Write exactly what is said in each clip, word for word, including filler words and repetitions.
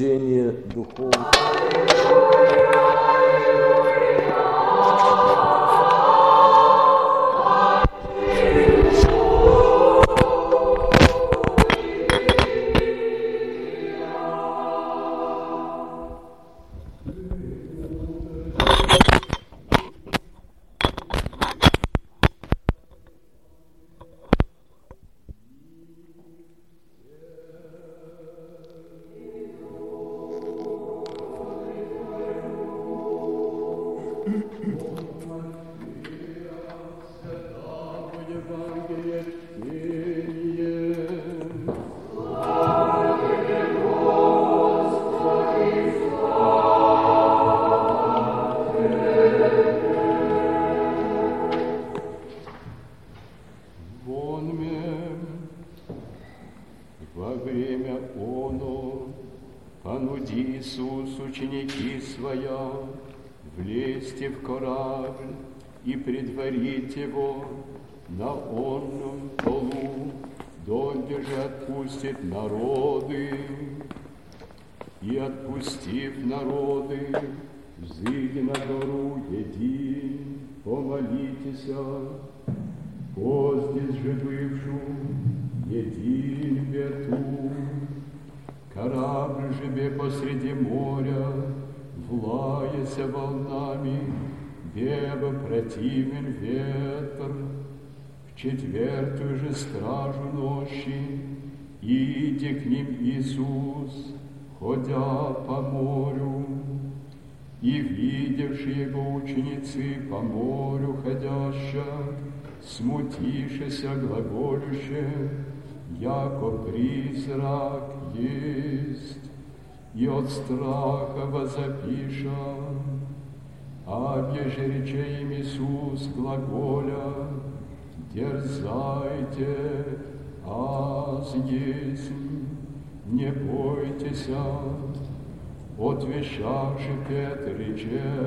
Духовное. И предварить его на онном полу, донде же отпустит народы. И отпустив народы, взыди на гору един, помолитеся, поздесь же бывшу, един вету. Корабль же бе посреди моря, влаяся волнами, Беба противен ветер, в четвертую же стражу ночи, иди к ним Иисус, ходя по морю, и видевши его ученицы по морю ходяща, смутишися глаголюще, яко призрак есть, и от страха возопиша. Обеже рече им Иисус глаголя, дерзайте, аз есть, не бойтеся. Отвещавши Петр рече,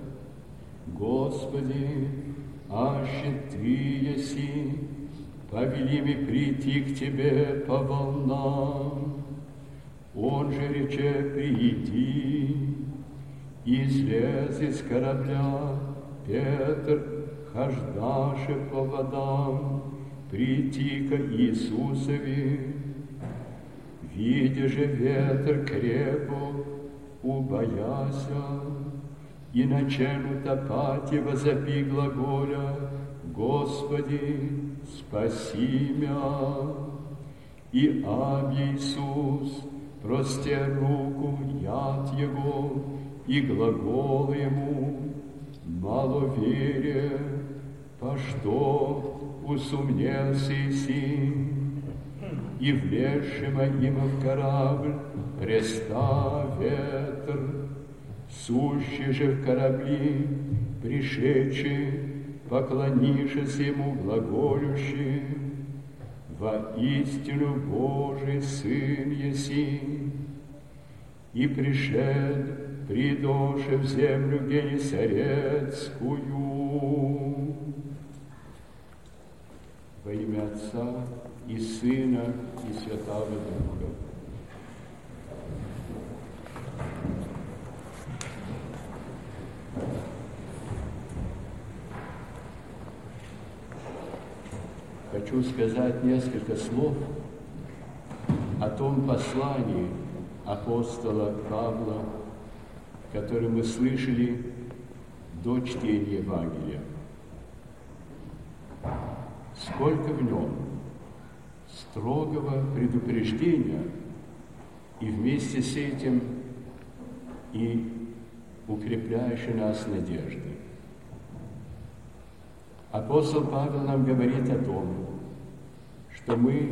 Господи, аще Ты еси, повели ми прийти к Тебе по волнам. Он же рече, приди. И слез из корабля Петр, хождаше по водам, прийти к Иисусові. Видя же ветер крепок, убояся, и начну топать и возопи глаголя, Господи, спаси мя. И об Иисус, простер руку, яд Его, и глагол ему, маловерие, по что усумнился Иси, и влезшим им в корабль преста ветер, сущий же в корабли, пришедший, поклонившись ему глаголющий, воистину Божий Сын еси, и пришед, придоше в землю Генесарецкую. Во имя Отца и Сына и Святого Духа. Хочу сказать несколько слов о том послании апостола Павла, который мы слышали до чтения Евангелия. Сколько в нем строгого предупреждения и вместе с этим и укрепляющей нас надежды. Апостол Павел нам говорит о том, что мы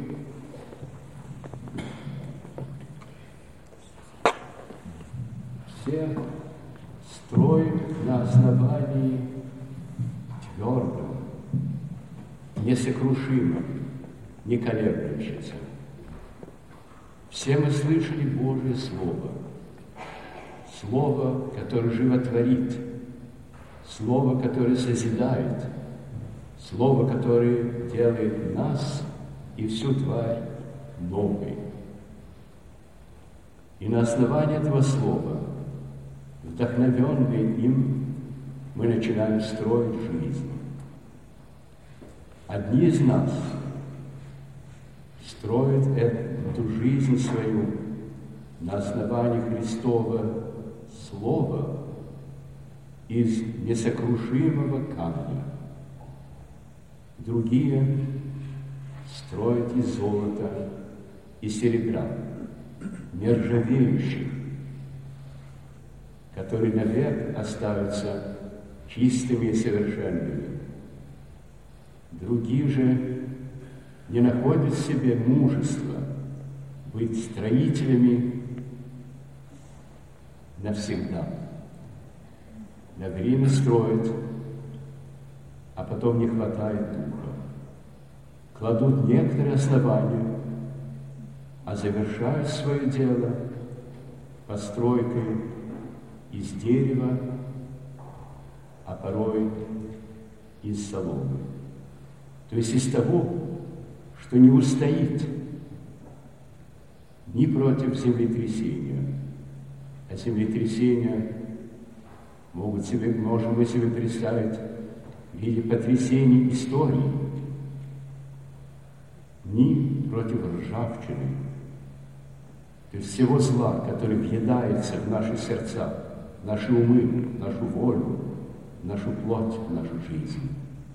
все строим на основании твердом, несокрушимом, не колеблющемся. Все мы слышали Божье Слово, Слово, которое животворит, Слово, которое созидает, Слово, которое делает нас и всю тварь новой. И на основании этого слова, вдохновенные им, мы начинаем строить жизнь. Одни из нас строят эту жизнь свою на основании Христова Слова из несокрушимого камня. Другие строят из золота и серебра, нержавеющих, которые навек останутся чистыми и совершенными. Другие же не находят в себе мужества быть строителями навсегда. На время строят, а потом не хватает духа. Кладут некоторые основания, а завершают свое дело постройкой из дерева, а порой из соломы. То есть из того, что не устоит ни против землетрясения. А землетрясения могут себе, можем мы себе представить в виде потрясений истории, ни против ржавчины, то есть всего зла, который въедается в наши сердца, в наши умы, в нашу волю, в нашу плоть, в нашу жизнь.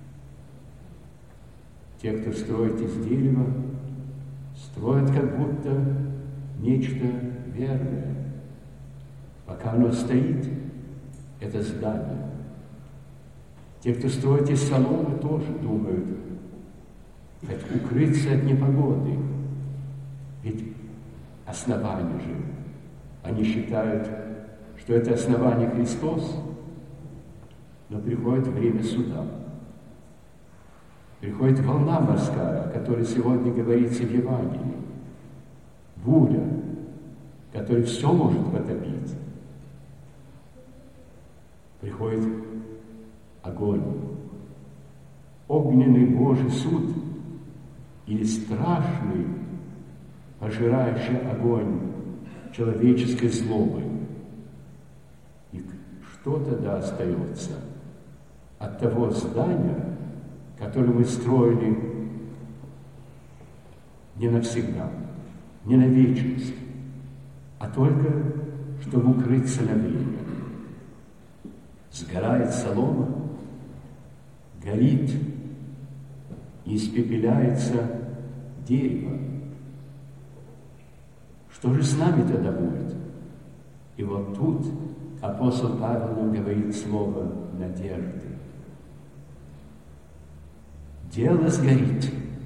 Те, кто строит из дерева, строят как будто нечто верное. Пока оно стоит, это здание. Те, кто строит из соломы, тоже думают, как укрыться от непогоды. Ведь основание же, они считают, что это основание Христос, но приходит время суда. Приходит волна морская, о которой сегодня говорится в Евангелии. Буря, которая все может потопить. Приходит огонь. Огненный Божий суд или страшный, пожирающий огонь человеческой злобы. И что тогда остается от того здания, которое мы строили не навсегда, не на вечность, а только чтобы укрыться на время? Сгорает солома, горит и испепеляется дерево. Что же с нами тогда будет? И вот тут апостол Павел нам говорит слово надежды. Дело сгорит,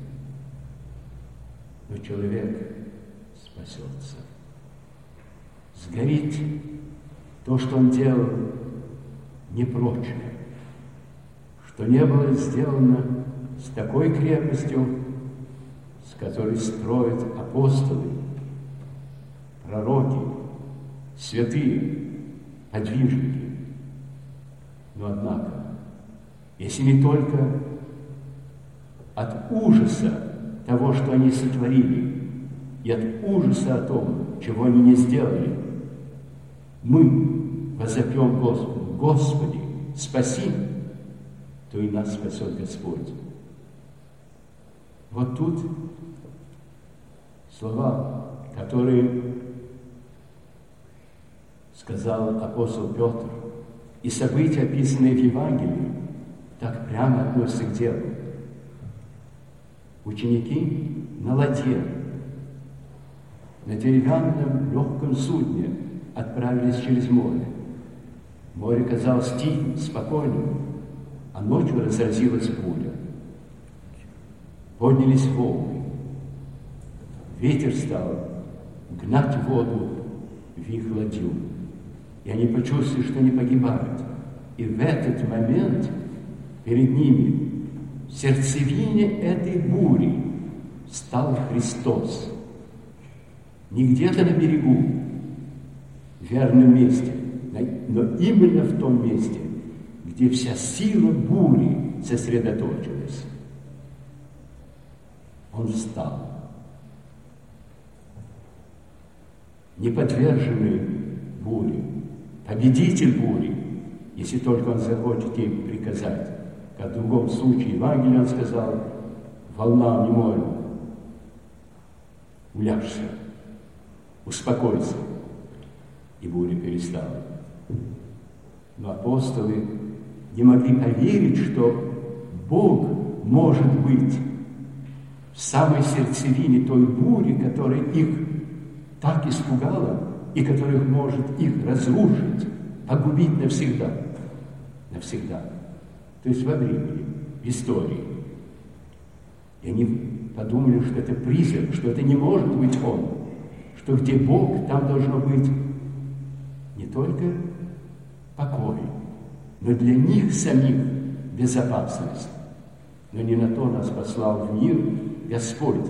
но человек спасется. Сгорит то, что он делал, непрочное, что не было сделано с такой крепостью, с которой строят апостолы, пророки, святые, подвижники. Но однако, если не только от ужаса того, что они сотворили, и от ужаса о том, чего они не сделали, мы возопьем Господу: Господи, спаси, то и нас спасет Господь. Вот тут слова, которые сказал апостол Петр, и события, описанные в Евангелии, так прямо относятся к делу. Ученики на ладье, на деревянном легком судне отправились через море. Море казалось тихим, спокойным, а ночью разразилась буря. Поднялись волны. Ветер стал гнать воду в их ладью. И они почувствовали, что не погибают. И в этот момент перед ними, в сердцевине этой бури, стал Христос. Не где-то на берегу, в верном месте, но именно в том месте, где вся сила бури сосредоточилась. Он встал. не подверженный буре, победитель бури, если только он захочет ей приказать. Как в другом случае Евангелие он сказал: волна не морю, уляжься, успокойся. И буря перестала. Но апостолы не могли поверить, что Бог может быть в самой сердцевине той бури, которая их так испугала и которая может их разрушить, погубить навсегда. Навсегда. То есть во времени, в истории. И они подумали, что это призрак, что это не может быть он, что где Бог, там должно быть не только покой, но для них самих безопасность. Но не на то нас послал в мир Господь.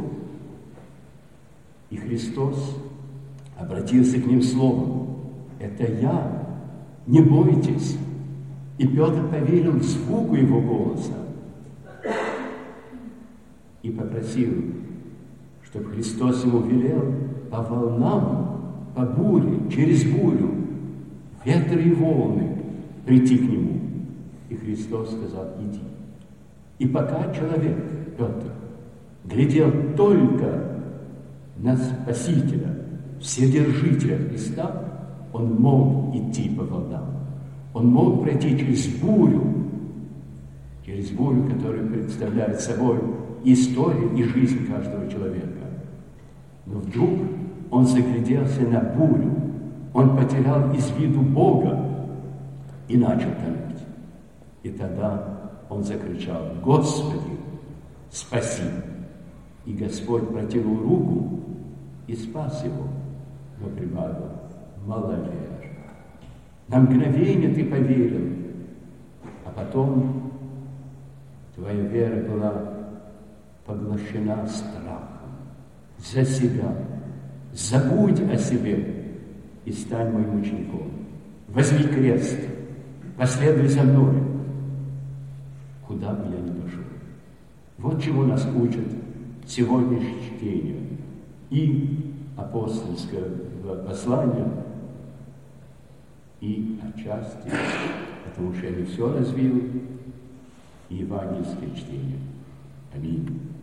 И Христос обратился к ним словом: это я, не бойтесь. И Петр поверил звуку его голоса и попросил, чтобы Христос ему велел по волнам, по буре, через бурю, ветры и волны прийти к нему. И Христос сказал: иди. И пока человек, Петр, глядел только на Спасителя, Вседержителя Христа, он мог идти по волнам. Он мог пройти через бурю, через бурю, которая представляет собой историю и жизнь каждого человека. Но вдруг он загляделся на бурю, он потерял из виду Бога и начал тонуть. И тогда он закричал: Господи, спаси! И Господь протянул руку и спас его, но прибавил: маловер. На мгновение ты поверил, а потом твоя вера была поглощена страхом за себя. Забудь о себе и стань моим учеником. Возьми крест, последуй за мной, куда бы я ни пошел. Вот чему нас учат сегодняшнее чтение и апостольское послание, и отчасти, потому что я не все развил, и евангельское чтение. Аминь.